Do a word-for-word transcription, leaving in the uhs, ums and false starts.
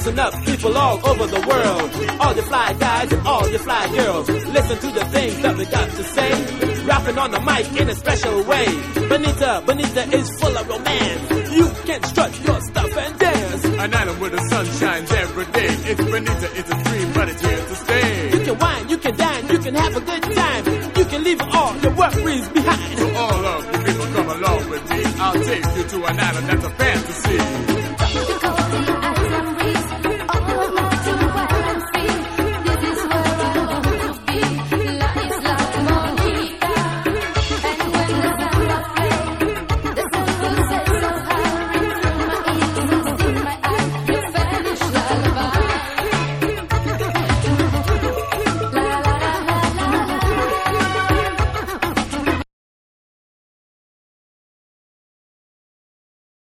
Listen up, people all over the world. All you fly guys and all you fly girls. Listen to the things that we got to say. Rapping on the mic in a special way. Bonita, Bonita is full of romance. You can strut your stuff and dance. An island where the sun shines every day. It's Bonita, it's a dream, but it's here to stay. You can wine, you can dine, you can have a good time. You can leave all your worries behind. So all of you people come along with me. I'll take you to an island that's a fantasy.